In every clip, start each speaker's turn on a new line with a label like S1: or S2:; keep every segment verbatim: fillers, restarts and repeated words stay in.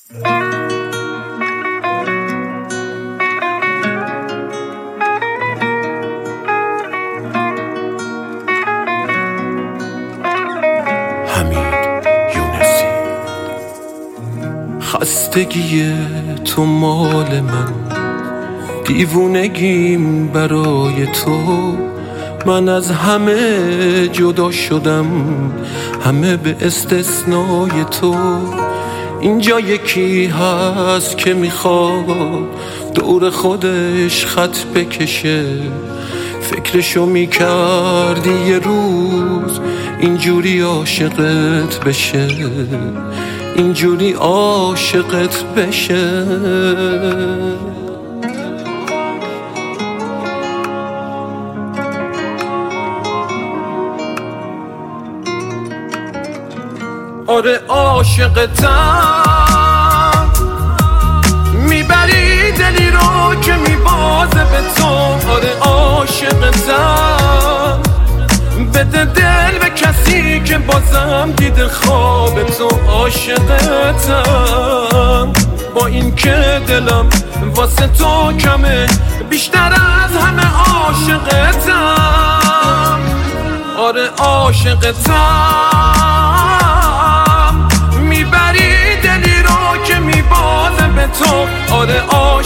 S1: خستگی تو مال من، دیوونگیم برای تو. من از همه جدا شدم، همه به استثنای تو. اینجا یکی هست که میخواد دور خودش خط بکشه. فکرشو میکردی یه روز اینجوری عاشقت بشه، اینجوری عاشقت بشه. آره عاشقتم، میبری دلی رو که میبازه به تو. آره عاشقتم، بده دل به کسی که بازم دیده خواب تو. عاشقتم، با این که دلم واسه تو کمه، بیشتر از همه عاشقتم. آره عاشقتم، میبری دلی رو که میبازه به تو. آره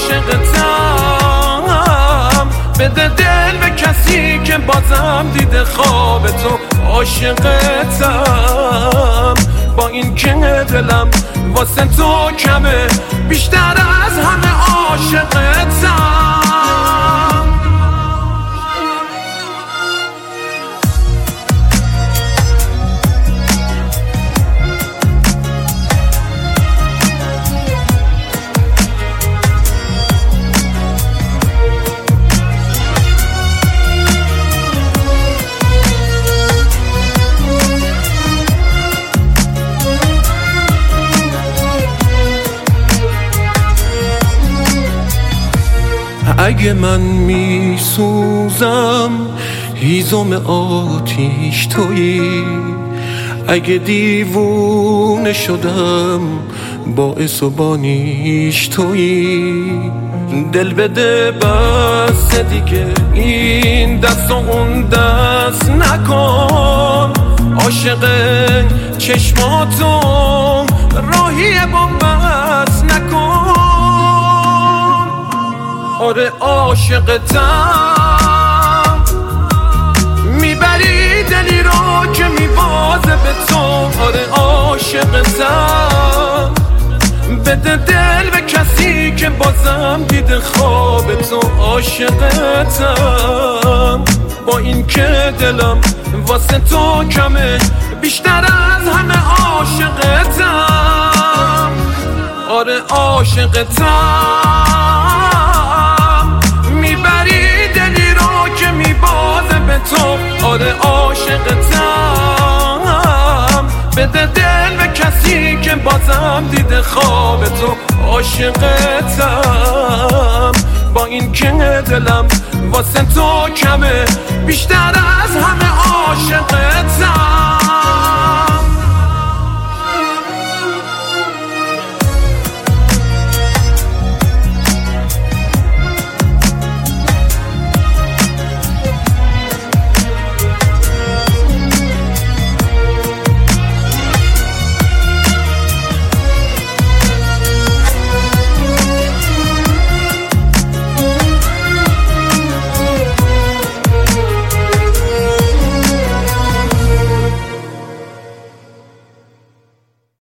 S1: عاشقتم، بده دل به کسی که بازم دیده خواب تو. عاشقتم، با این که دلم واسه تو کمه، بیشتر از همه عاشقتم. اگه من میسوزم هیزم آتیش تویی، اگه دیوونه شدم باعث و بانیش تویی. دل بده بس دیگه این دست و اون دست نکن، عاشق چشماتو راهی بنبست نکن. آره عاشقتم، میبری دلی رو که میبازه به تو. آره عاشقتم، بده دل به کسی که بازم دیده خواب تو. عاشقتم، با این که دلم واسه تو کمه، بیشتر از همه عاشقتم. آره عاشقتم، میبری دلی رو که میبازه به تو. آره عاشقتم، بده دل به کسی که بازم دیده خواب تو. عاشقتم، با این که دلم واسه تو کمه، بیشتر از همه عاشقتم.